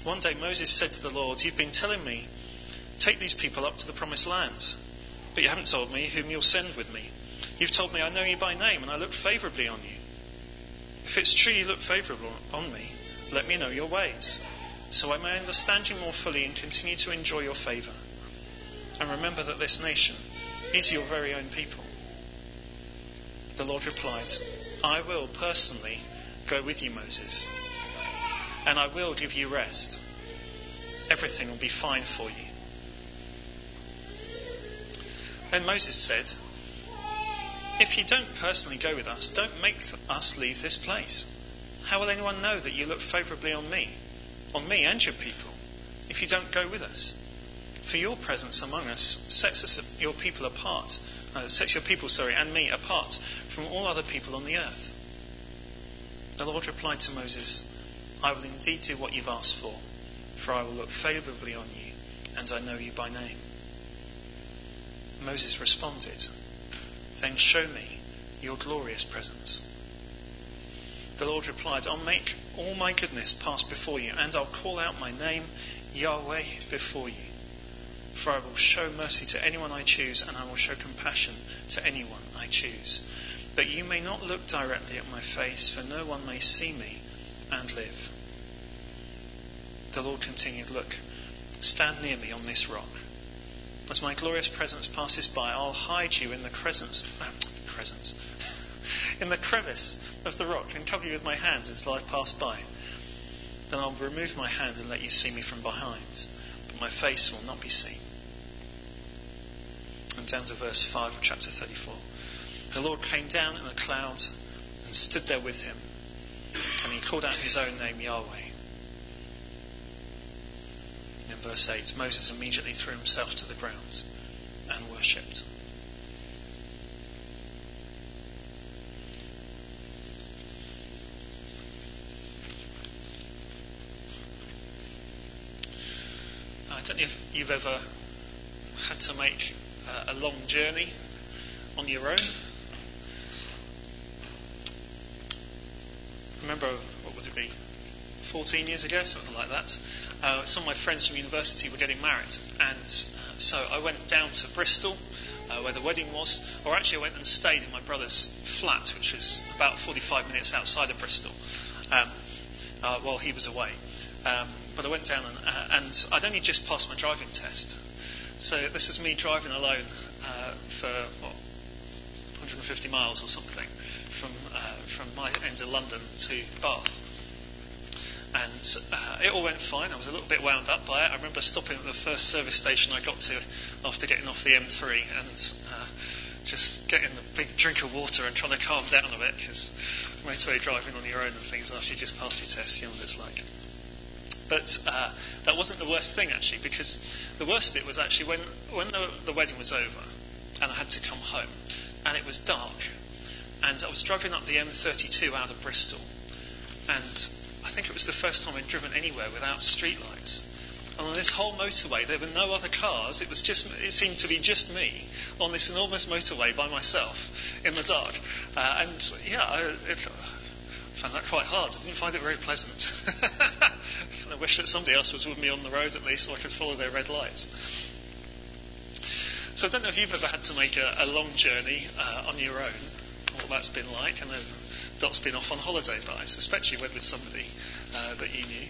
One day Moses said to the Lord, "You've been telling me, take these people up to the promised land, but you haven't told me whom you'll send with me. You've told me I know you by name and I look favourably on you. If it's true you look favourably on me, let me know your ways, so I may understand you more fully and continue to enjoy your favour. And remember that this nation is your very own people." The Lord replied, "I will personally go with you, Moses, and I will give you rest. Everything will be fine for you." Then Moses said, "If you don't personally go with us, don't make us leave this place. How will anyone know that you look favourably on me and your people, if you don't go with us? For your presence among us sets your people and me apart from all other people on the earth." The Lord replied to Moses, "I will indeed do what you've asked for I will look favourably on you, and I know you by name." Moses responded, "Then show me your glorious presence." The Lord replied, "I'll make all my goodness pass before you, and I'll call out my name, Yahweh, before you. For I will show mercy to anyone I choose, and I will show compassion to anyone I choose. But you may not look directly at my face, for no one may see me and live." The Lord continued, "Look, stand near me on this rock. As my glorious presence passes by, I'll hide you in the in the crevice of the rock and cover you with my hand until I pass by. Then I'll remove my hand and let you see me from behind, but my face will not be seen." And down to verse 5 of chapter 34. The Lord came down in a cloud and stood there with him, and he called out his own name, Yahweh. In verse 8, Moses immediately threw himself to the ground and worshipped. I don't know if you've ever had to make a long journey on your own. Remember, what would it be, 14 years ago, something like that. Some of my friends from university were getting married, and so I went down to Bristol, where the wedding was, or actually I went and stayed in my brother's flat, which was about 45 minutes outside of Bristol, while he was away. But I went down and I'd only just passed my driving test. So this is me driving alone for 150 miles or something from my end of London to Bath. And it all went fine. I was a little bit wound up by it. I remember stopping at the first service station I got to after getting off the M3 and just getting a big drink of water and trying to calm down a bit, because motorway driving on your own and things after you just passed your test, you know what it's like. But that wasn't the worst thing, actually, because the worst bit was actually when the wedding was over and I had to come home and it was dark and I was driving up the M32 out of Bristol, and I think it was the first time I'd driven anywhere without streetlights. And on this whole motorway there were no other cars. It seemed to be just me on this enormous motorway by myself in the dark. I found that quite hard. I didn't find it very pleasant. I wish that somebody else was with me on the road at least so I could follow their red lights. So I don't know if you've ever had to make a long journey on your own, what that's been like. I know Dot's been off on holiday, but I suspect you went with somebody that you knew.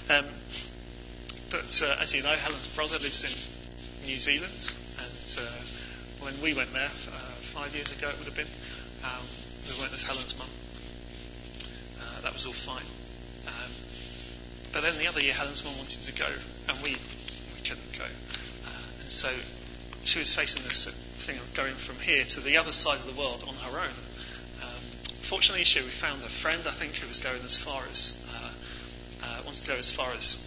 But as you know, Helen's brother lives in New Zealand, and when we went there 5 years ago, it would have been, we went with Helen's mum. That was all fine. But then the other year, Helen's mum wanted to go, and we couldn't go. And so she was facing this thing of going from here to the other side of the world on her own. Fortunately, we found a friend, I think, who was going as far as, wanted to go as far as,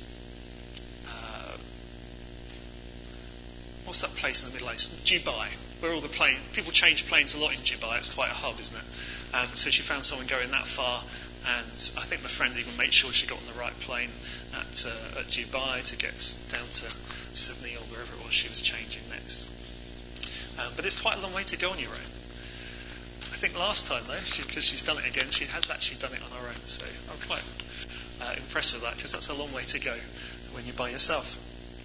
what's that place in the Middle East? Dubai, where all the people change planes a lot in Dubai. It's quite a hub, isn't it? So she found someone going that far, and I think the friend even made sure she got on the right plane at Dubai to get down to Sydney or wherever it was she was changing next. But it's quite a long way to go on your own. I think last time though, because she's done it again, she has actually done it on her own. So impressed with that, because that's a long way to go when you're by yourself.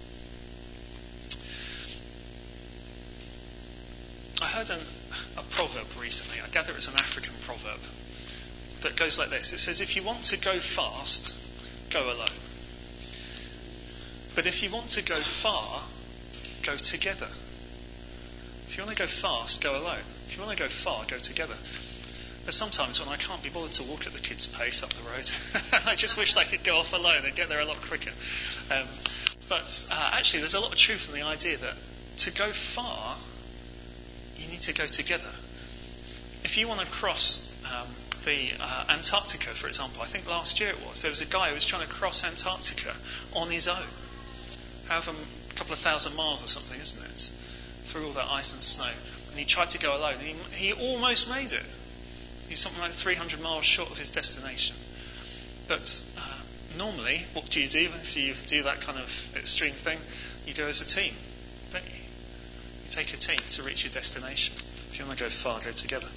I heard a proverb recently. I gather it's an African proverb that goes like this. It says, if you want to go fast, go alone. But if you want to go far, go together. If you want to go fast, go alone. If you want to go far, go together. There's sometimes when I can't be bothered to walk at the kids' pace up the road. I just wish they could go off alone and get there a lot quicker. But actually, there's a lot of truth in the idea that to go far, you need to go together. If you want to cross the Antarctica, for example, I think last year there was a guy who was trying to cross Antarctica on his own. However, a couple of thousand miles or something, isn't it? Through all that ice and snow. And he tried to go alone. He almost made it. He was something like 300 miles short of his destination. But normally, what do you do if you do that kind of extreme thing? You go as a team, don't you? You take a team to reach your destination. If you want to go far, go together.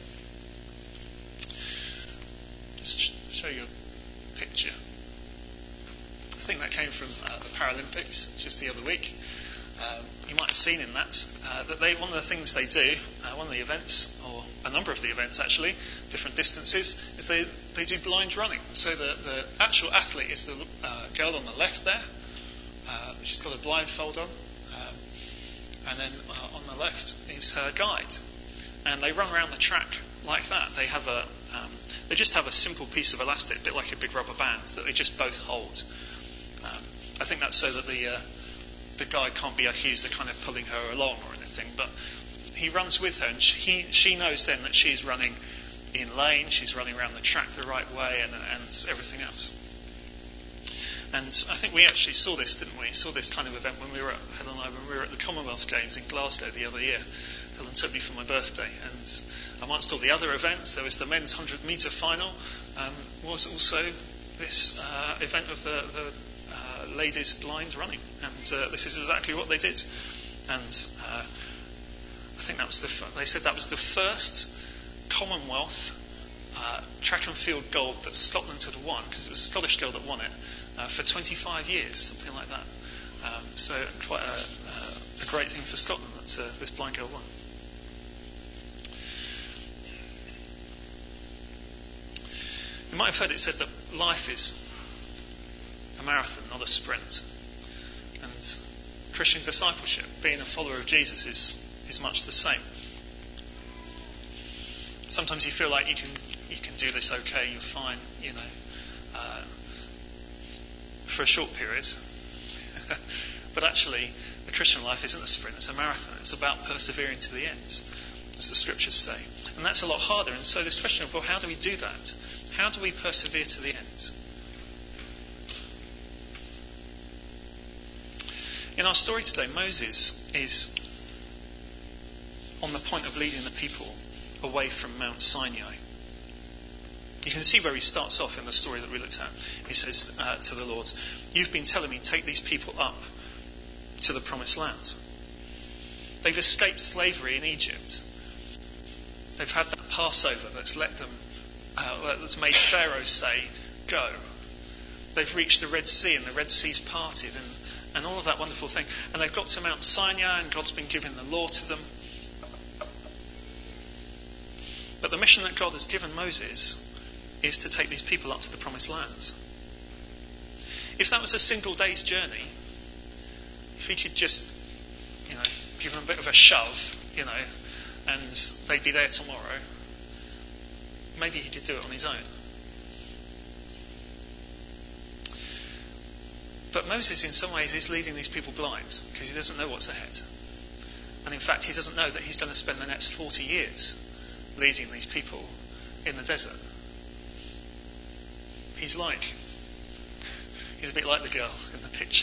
Just show you a picture. I think that came from the Paralympics just the other week. You might have seen in that one of the things they do, one of the events, or a number of the events actually, different distances, is they do blind running. So the actual athlete is the girl on the left there. She's got a blindfold on. And then on the left is her guide. And they run around the track like that. They just have a simple piece of elastic, a bit like a big rubber band, that they just both hold. I think that's so that the guide can't be accused of kind of pulling her along or anything, but he runs with her, and she knows then that she's running in lane, she's running around the track the right way, and everything else. And I think we actually saw this, didn't we? Saw this kind of event when Helen and I were at the Commonwealth Games in Glasgow the other year. Helen took me for my birthday, and amongst all the other events, there was the men's 100-metre final, was also this event of the ladies blind running, and this is exactly what they did. And I think they said that was the first Commonwealth track and field gold that Scotland had won, because it was a Scottish girl that won it, for 25 years, something like that. So quite a great thing for Scotland that this blind girl won. You might have heard it said that life is a marathon, not a sprint. And Christian discipleship, being a follower of Jesus, is much the same. Sometimes you feel like you can do this okay, you're fine, for a short period. But actually, the Christian life isn't a sprint, it's a marathon. It's about persevering to the end, as the scriptures say. And that's a lot harder. And so this question of, well, how do we do that? How do we persevere to the end? In our story today, Moses is on the point of leading the people away from Mount Sinai. You can see where he starts off in the story that we looked at. He says to the Lord, "You've been telling me, take these people up to the promised land." They've escaped slavery in Egypt. They've had that Passover that's that's made Pharaoh say, "Go." They've reached the Red Sea, and the Red Sea's parted, and all of that wonderful thing. And they've got to Mount Sinai, and God's been giving the law to them. But the mission that God has given Moses is to take these people up to the promised land. If that was a single day's journey, if he could just, give them a bit of a shove, and they'd be there tomorrow, maybe he could do it on his own. But Moses, in some ways, is leading these people blind, because he doesn't know what's ahead. And in fact, he doesn't know that he's going to spend the next 40 years leading these people in the desert. He's a bit like the girl in the picture.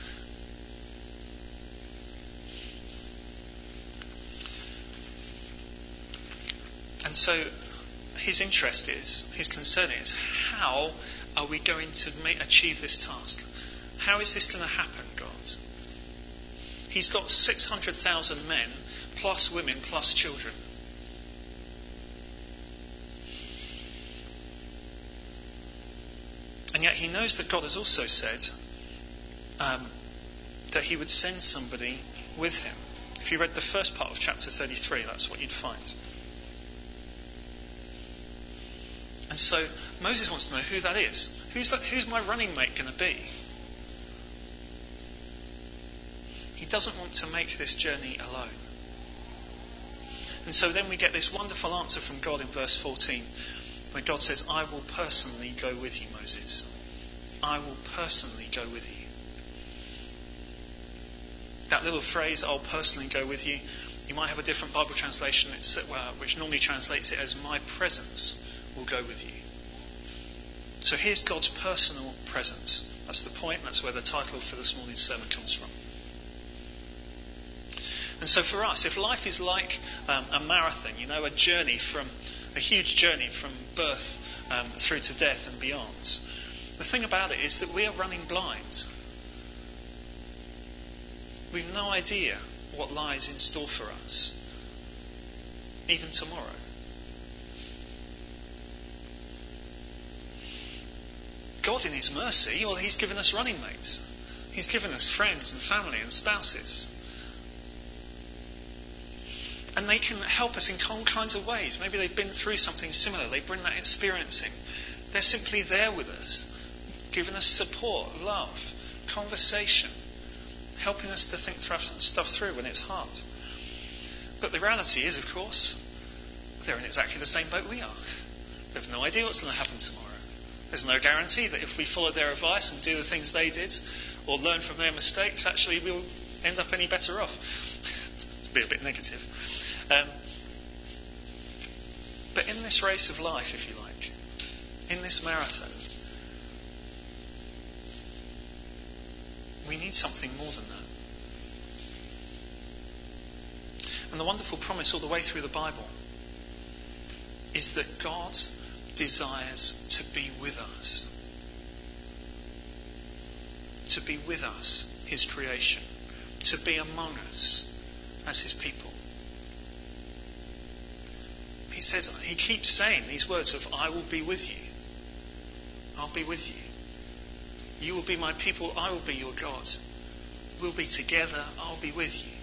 And so his concern is, how are we going to achieve this task? How is this going to happen, God? He's got 600,000 men, plus women, plus children. And yet he knows that God has also said that he would send somebody with him. If you read the first part of chapter 33, that's what you'd find. And so Moses wants to know who that is. Who's my running mate going to be? He doesn't want to make this journey alone. And so then we get this wonderful answer from God in verse 14, where God says, I will personally go with you, Moses. I will personally go with you. That little phrase, I'll personally go with you, you might have a different Bible translation which normally translates it as my presence will go with you. So here's God's personal presence. That's the point. That's where the title for this morning's sermon comes from. And so for us, if life is like a marathon, a huge journey from birth through to death and beyond, the thing about it is that we are running blind. We've no idea what lies in store for us, even tomorrow. God in his mercy, he's given us running mates. He's given us friends and family and spouses. And they can help us in all kinds of ways. Maybe they've been through something similar. They bring that experiencing. They're simply there with us, giving us support, love, conversation, helping us to think stuff through when it's hard. But the reality is, of course, they're in exactly the same boat we are. They have no idea what's going to happen tomorrow. There's no guarantee that if we follow their advice and do the things they did, or learn from their mistakes, actually we'll end up any better off. To be a bit negative. But in this race of life, if you like, in this marathon, we need something more than that. And the wonderful promise all the way through the Bible is that God desires to be with us. To be with us, his creation. To be among us as his people. He keeps saying these words of, I will be with you. I'll be with you. You will be my people, I will be your God. We'll be together, I'll be with you.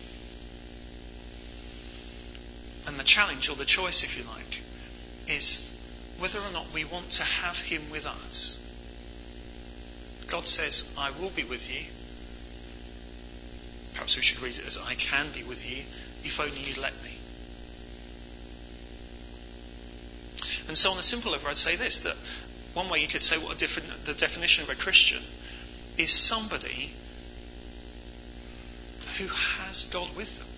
And the challenge, or the choice if you like, is whether or not we want to have him with us. God says, I will be with you. Perhaps we should read it as, I can be with you, if only you let me. And so on a simple level, I'd say this, that one way you could say the definition of a Christian is somebody who has God with them.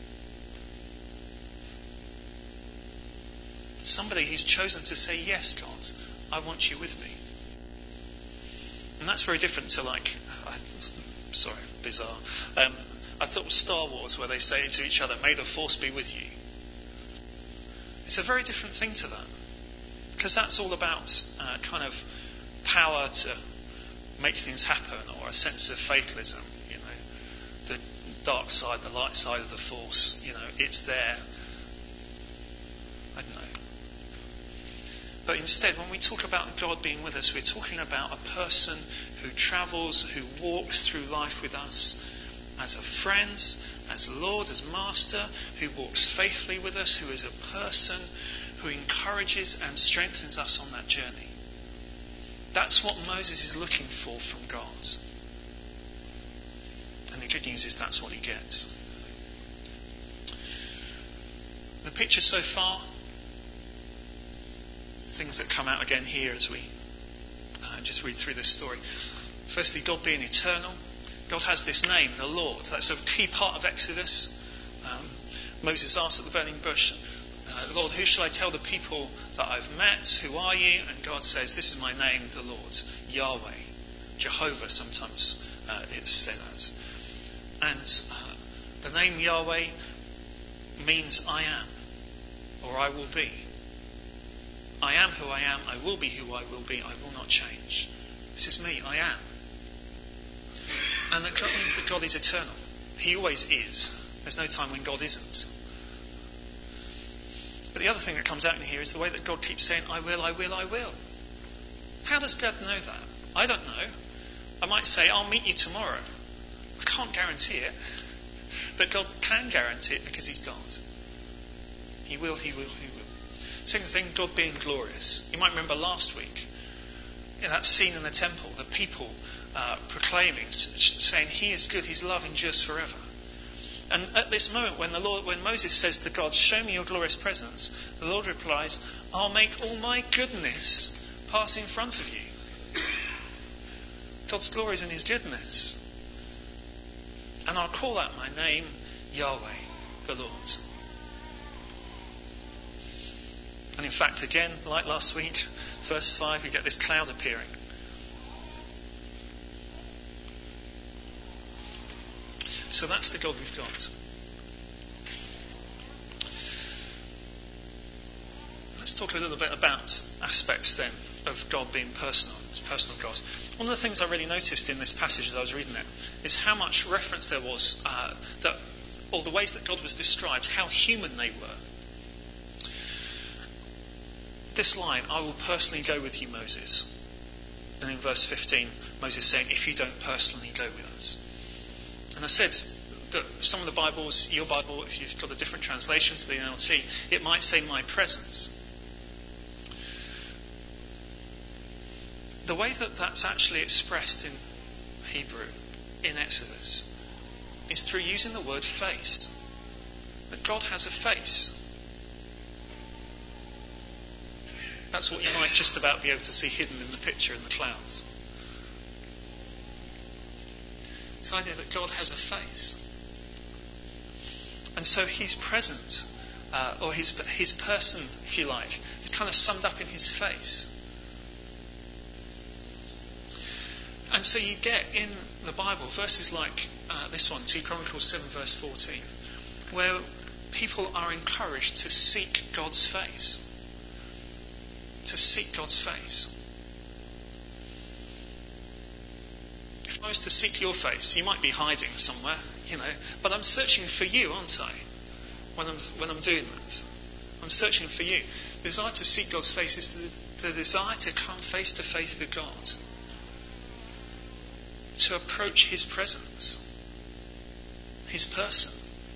Somebody who's chosen to say, yes, God, I want you with me. And that's very different to bizarre. I thought of Star Wars, where they say to each other, may the Force be with you. It's a very different thing to that. Because that's all about kind of power to make things happen, or a sense of fatalism. The dark side, the light side of the Force. It's there. I don't know. But instead, when we talk about God being with us, we're talking about a person who travels, who walks through life with us as a friend, as Lord, as Master, who walks faithfully with us, who is a person who encourages and strengthens us on that journey. That's what Moses is looking for from God. And the good news is that's what he gets. The picture so far, things that come out again here as we just read through this story. Firstly, God being eternal. God has this name, the Lord. That's a key part of Exodus. Moses asked at the burning bush, Lord, who shall I tell the people that I've met? Who are you? And God says, this is my name, the Lord, Yahweh. Jehovah sometimes it's said as. And the name Yahweh means I am, or I will be. I am who I am, I will be who I will be, I will not change. This is me, I am. And that means that God is eternal. He always is. There's no time when God isn't. But the other thing that comes out in here is the way that God keeps saying, I will, I will, I will. How does God know that? I don't know. I might say, I'll meet you tomorrow. I can't guarantee it. But God can guarantee it because he's God. He will. Second thing, God being glorious. You might remember last week, in that scene in the temple, the people proclaiming, saying, he is good, his love endures forever. And at this moment, when Moses says to God, show me your glorious presence, the Lord replies, I'll make all my goodness pass in front of you. God's glory is in his goodness. And I'll call out my name, Yahweh, the Lord. And in fact, again, like last week, verse 5, we get this cloud appearing. So that's the God we've got. Let's talk a little bit about aspects then of God being personal, his personal God. One of the things I really noticed in this passage as I was reading it is how much reference there was or the ways that God was described, how human they were. This line, I will personally go with you, Moses. And in verse 15, Moses saying, if you don't personally go with us. And I said that some of the Bibles, your Bible, if you've got a different translation to the NLT, it might say my presence. The way that that's actually expressed in Hebrew, in Exodus, is through using the word face. That God has a face. That's what you might just about be able to see hidden in the picture in the clouds. This idea that God has a face. And so he's present, or his person, if you like, is kind of summed up in his face. And so you get in the Bible verses like this one, 2 Chronicles 7 verse 14, where people are encouraged to seek God's face. To seek God's face. If I was to seek your face, you might be hiding somewhere, but I'm searching for you, aren't I? When I'm doing that. I'm searching for you. The desire to seek God's face is the desire to come face to face with God. To approach his presence. His person.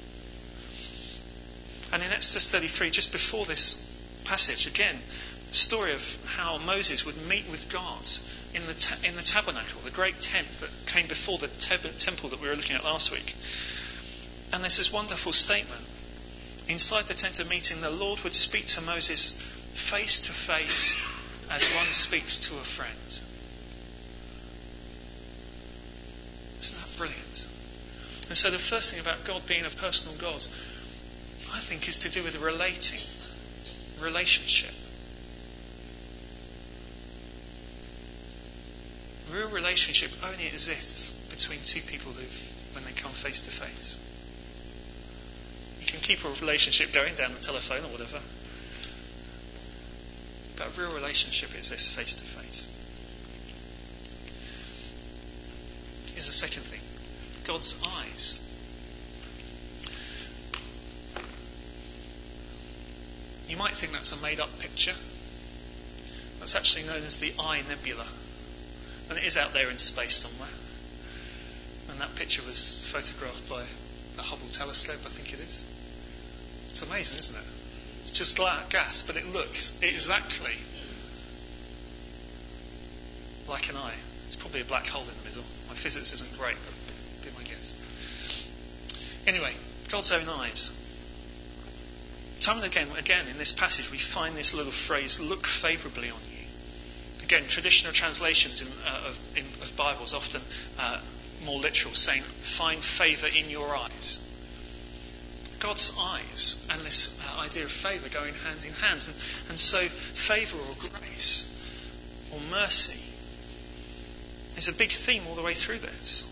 And in Exodus 33, just before this passage, again, the story of how Moses would meet with God in the tabernacle, the great tent that came before the temple that we were looking at last week. And there's this wonderful statement. Inside the tent of meeting, the Lord would speak to Moses face to face as one speaks to a friend. Isn't that brilliant? And so the first thing about God being a personal God, I think, is to do with relationship. Real relationship only exists between two people when they come face to face. You can keep a relationship going down the telephone or whatever, but a real relationship exists face to face. Here's the second thing. God's eyes. You might think that's a made-up picture. That's actually known as the Eye Nebula. And it is out there in space somewhere. And that picture was photographed by the Hubble telescope, I think it is. It's amazing, isn't it? It's just gas, but it looks exactly like an eye. It's probably a black hole in the middle. My physics isn't great, but be my guess. Anyway, God's own eyes. Time and again in this passage we find this little phrase, look favourably on you. Again, traditional translations of Bibles often more literal, saying, find favour in your eyes. God's eyes and this idea of favour going hand in hand. And so favour or grace or mercy is a big theme all the way through this.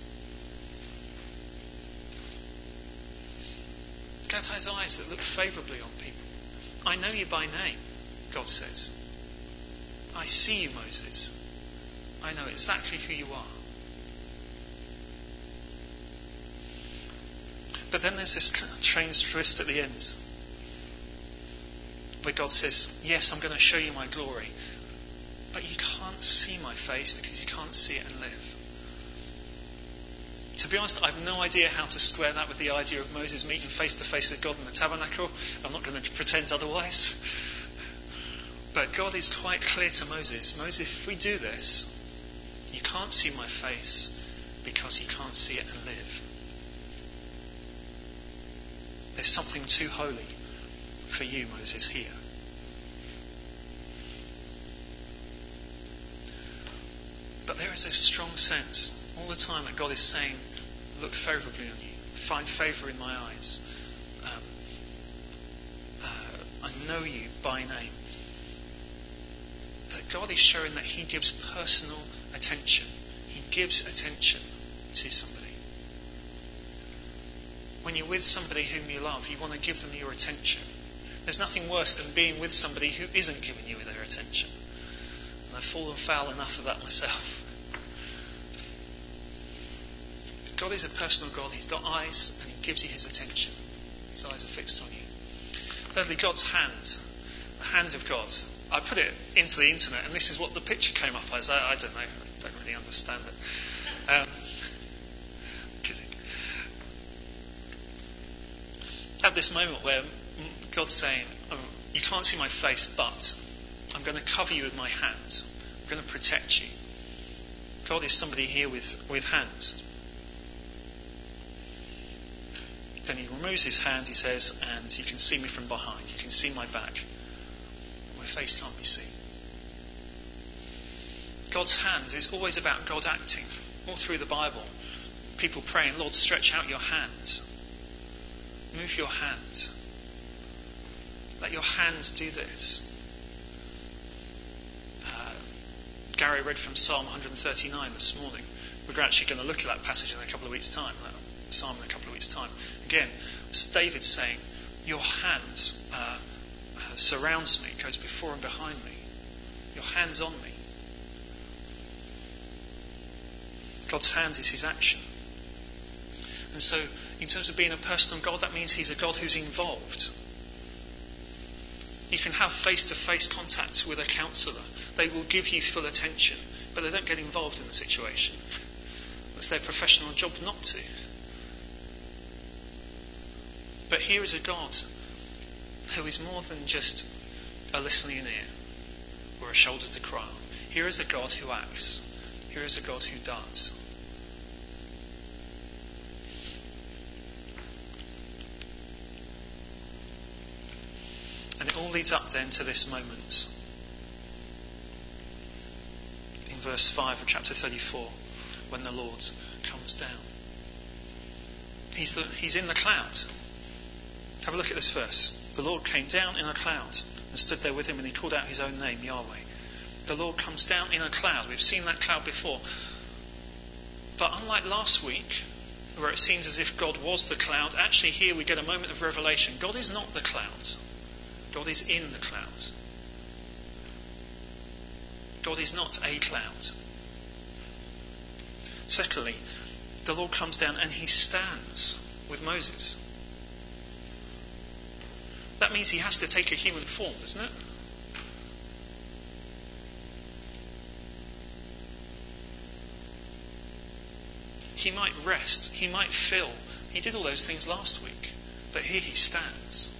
God has eyes that look favourably on people. I know you by name, God says. I see you, Moses. I know exactly who you are. But then there's this strange twist at the end, where God says, yes, I'm going to show you my glory. but you can't see my face because you can't see it and live. To be honest, I have no idea how to square that with the idea of Moses meeting face to face with God in the tabernacle. I'm not going to pretend otherwise. But God is quite clear to Moses, if we do this, you can't see my face because you can't see it and live. There's something too holy for you, Moses, here. But there is a strong sense all the time that God is saying, look favourably on you, find favour in my eyes. I know you by name. That God is showing that he gives personal attention. He gives attention to somebody. When you're with somebody whom you love, you want to give them your attention. There's nothing worse than being with somebody who isn't giving you their attention. And I've fallen foul enough of that myself. God is a personal God. He's got eyes and he gives you his attention. His eyes are fixed on you. Thirdly, God's hand. The hand of God. I put it into the internet and this is what the picture came up as. I don't know. I don't really understand it. At this moment where God's saying, you can't see my face, but I'm going to cover you with my hands. I'm going to protect you. God is somebody here with hands. Then he removes his hand, he says, and you can see me from behind. You can see my back. My face can't be seen. God's hand is always about God acting. All through the Bible, people praying, Lord, stretch out your hand. Move your hand. Let your hands do this. Gary read from Psalm 139 this morning. We're actually going to look at that passage in a couple of weeks' time. That psalm in a couple of weeks' time. Again, it's David saying, your hands surrounds me, goes before and behind me. Your hand's on me. God's hand is his action. And so, in terms of being a personal God, that means he's a God who's involved. You can have face-to-face contact with a counsellor. They will give you full attention, but they don't get involved in the situation. It's their professional job not to. But here is a God who is more than just a listening ear or a shoulder to cry on. Here is a God who acts. Here is a God who does. And it all leads up then to this moment. In verse 5 of chapter 34, when the Lord comes down. He's in the cloud. Have a look at this verse. The Lord came down in a cloud and stood there with him, and he called out his own name, Yahweh. The Lord comes down in a cloud. We've seen that cloud before. But unlike last week, where it seems as if God was the cloud, actually here we get a moment of revelation. God is not the cloud. God is in the cloud. God is not a cloud. Secondly, the Lord comes down and he stands with Moses. That means he has to take a human form, doesn't it? He might rest, he might fill. He did all those things last week. But here he stands.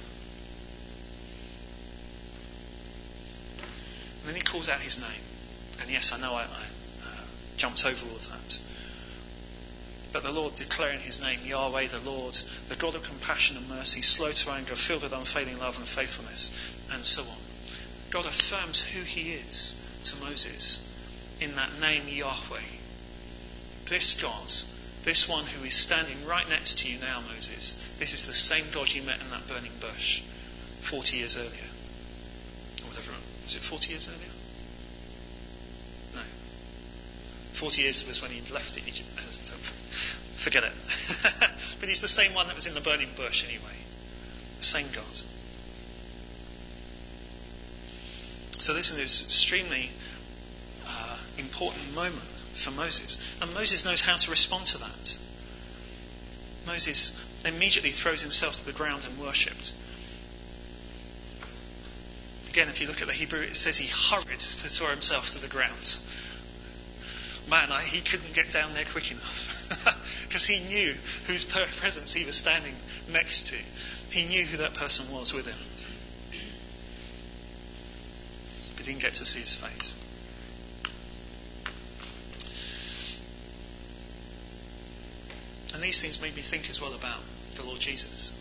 And then he calls out his name. And yes, I know I jumped over all of that. But the Lord declaring his name, Yahweh, the Lord, the God of compassion and mercy, slow to anger, filled with unfailing love and faithfulness, and so on. God affirms who he is to Moses in that name, Yahweh. This God, this one who is standing right next to you now, Moses, this is the same God you met in that burning bush 40 years earlier. Or whatever. Was it 40 years earlier? No. 40 years was when he left Egypt. Forget it. But he's the same one that was in the burning bush anyway. The same God. So this is an extremely important moment for Moses. And Moses knows how to respond to that. Moses immediately throws himself to the ground and worshipped. Again, if you look at the Hebrew, it says he hurried to throw himself to the ground. Man, he couldn't get down there quick enough because he knew whose presence he was standing next to. He knew who that person was with him. But he didn't get to see his face. And these things made me think as well about the Lord Jesus.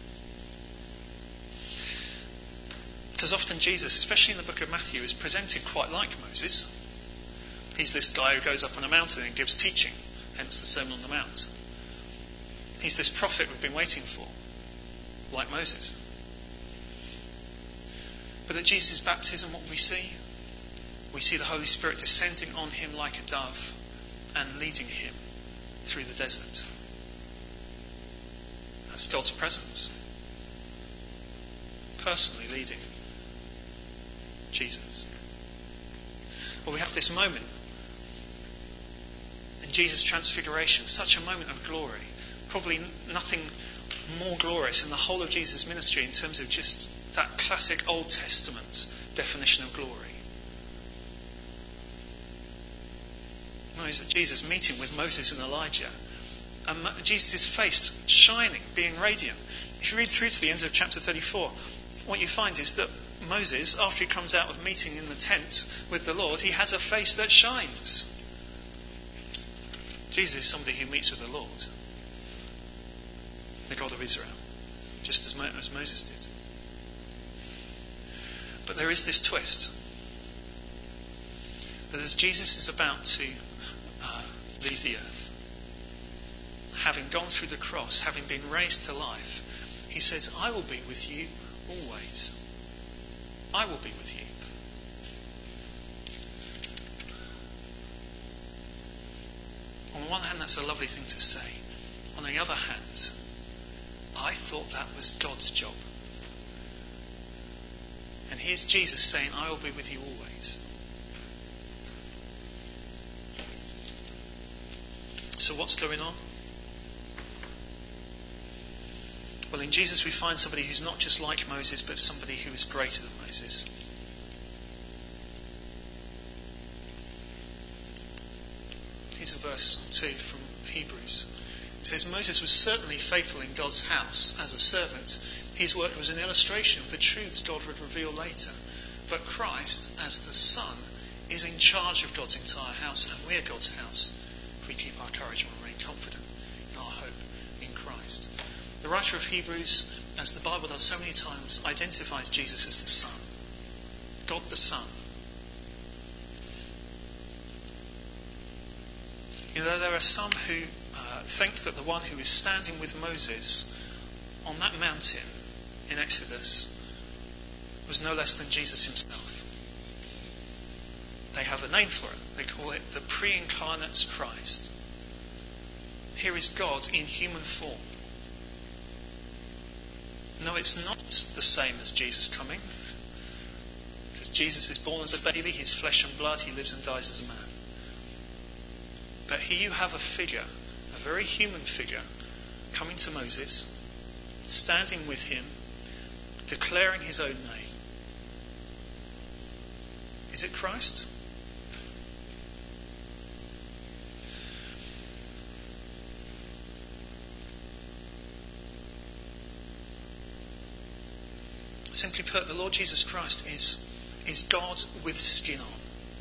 Because often Jesus, especially in the book of Matthew, is presented quite like Moses. He's this guy who goes up on a mountain and gives teaching, hence the Sermon on the Mount. He's this prophet we've been waiting for, like Moses. But at Jesus' baptism, what we see the Holy Spirit descending on him like a dove and leading him through the desert. That's God's presence, personally leading Jesus. Well, we have this moment in Jesus' transfiguration, such a moment of glory. Probably nothing more glorious in the whole of Jesus' ministry in terms of just that classic Old Testament definition of glory. Jesus meeting with Moses and Elijah, and Jesus' face shining, being radiant. If you read through to the end of chapter 34, what you find is that Moses, after he comes out of meeting in the tent with the Lord, he has a face that shines. Jesus is somebody who meets with the Lord, the God of Israel, just as Moses did. But there is this twist, that as Jesus is about to leave the earth, having gone through the cross, having been raised to life, he says, I will be with you always. I will be with you. On the one hand, that's a lovely thing to say. On the other hand, I thought that was God's job. And here's Jesus saying, I will be with you always. So what's going on? Well, in Jesus we find somebody who's not just like Moses, but somebody who is greater than Moses. Here's a verse 2 from Hebrews. It says, Moses was certainly faithful in God's house as a servant. His work was an illustration of the truths God would reveal later. But Christ, as the Son, is in charge of God's entire house, and we're God's house if we keep our courage and remain confident in our hope in Christ. The writer of Hebrews, as the Bible does so many times, identifies Jesus as the Son. God the Son. You know, there are some who think that the one who is standing with Moses on that mountain in Exodus was no less than Jesus himself. They have a name for it. They call it the pre-incarnate Christ. Here is God in human form. No, it's not the same as Jesus coming. Because Jesus is born as a baby, he's flesh and blood, he lives and dies as a man. But here you have a figure, a very human figure, coming to Moses, standing with him, declaring his own name. Is it Christ? Simply put, the Lord Jesus Christ is God with skin on.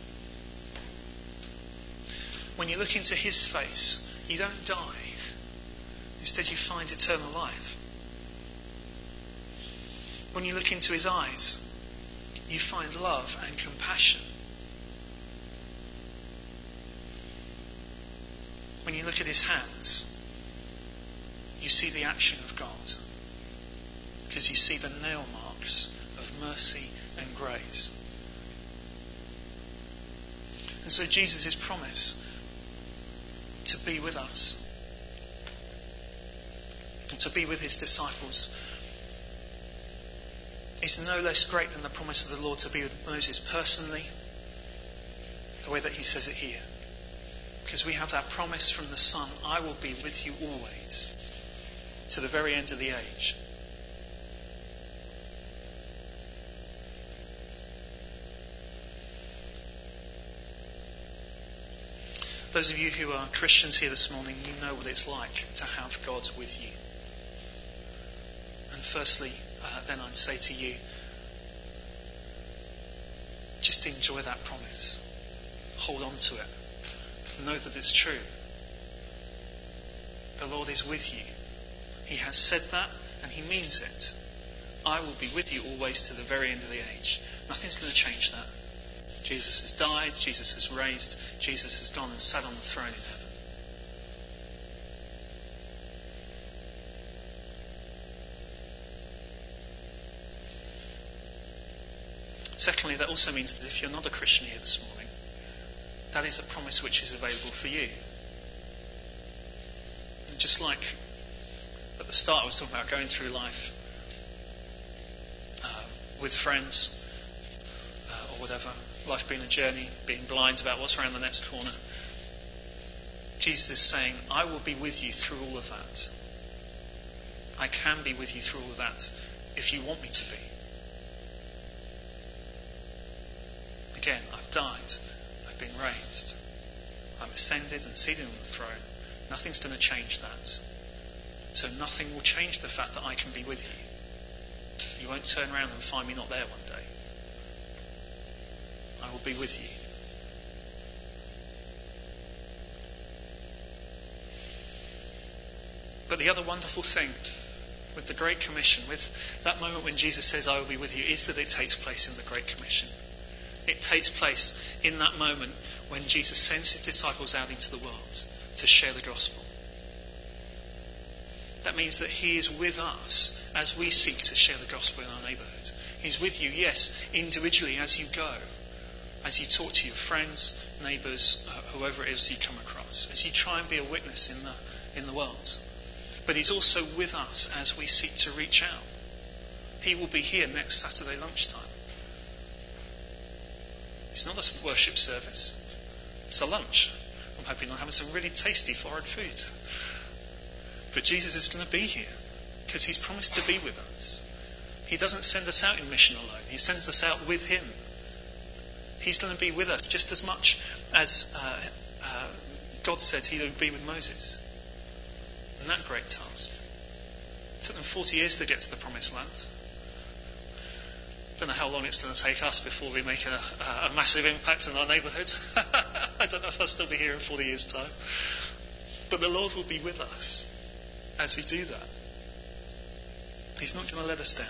When you look into his face, you don't die. Instead, you find eternal life. When you look into his eyes, you find love and compassion. When you look at his hands, you see the action of God. Because you see the nail marks of mercy and grace. And so Jesus' promise to be with us, and to be with his disciples, is no less great than the promise of the Lord to be with Moses personally, the way that he says it here. Because we have that promise from the Son, I will be with you always, to the very end of the age. Those of you who are Christians here this morning, you know what it's like to have God with you. And firstly, then I'd say to you, just enjoy that promise. Hold on to it. Know that it's true. The Lord is with you. He has said that, and he means it. I will be with you always to the very end of the age. Nothing's going to change that. Jesus has died, Jesus has raised, Jesus has gone and sat on the throne in heaven. Secondly, that also means that if you're not a Christian here this morning, that is a promise which is available for you. And just like at the start I was talking about going through life with friends or whatever, life being a journey, being blind about what's around the next corner. Jesus is saying, I will be with you through all of that. I can be with you through all of that if you want me to be. Again, I've died, I've been raised, I'm ascended and seated on the throne. Nothing's going to change that. So nothing will change the fact that I can be with you. You won't turn around and find me not there one day. I will be with you. But the other wonderful thing with the Great Commission, with that moment when Jesus says, I will be with you, is that it takes place in the Great Commission. It takes place in that moment when Jesus sends his disciples out into the world to share the gospel. That means that he is with us as we seek to share the gospel in our neighbourhood. He's with you, yes, individually as you go, as you talk to your friends, neighbours, whoever it is you come across, as you try and be a witness in the world. But he's also with us as we seek to reach out. He will be here next Saturday lunchtime. It's not a worship service, it's a lunch. I'm hoping I'm having some really tasty foreign food. But Jesus is going to be here because he's promised to be with us. He doesn't send us out in mission alone. He sends us out with him. He's going to be with us just as much as God said he would be with Moses. And that great task. It took them 40 years to get to the promised land. Don't know how long it's going to take us before we make a massive impact in our neighbourhood. I don't know if I'll still be here in 40 years' time. But the Lord will be with us as we do that. He's not going to let us down.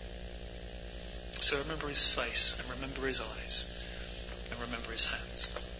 So remember his face, and remember his eyes, and remember his hands.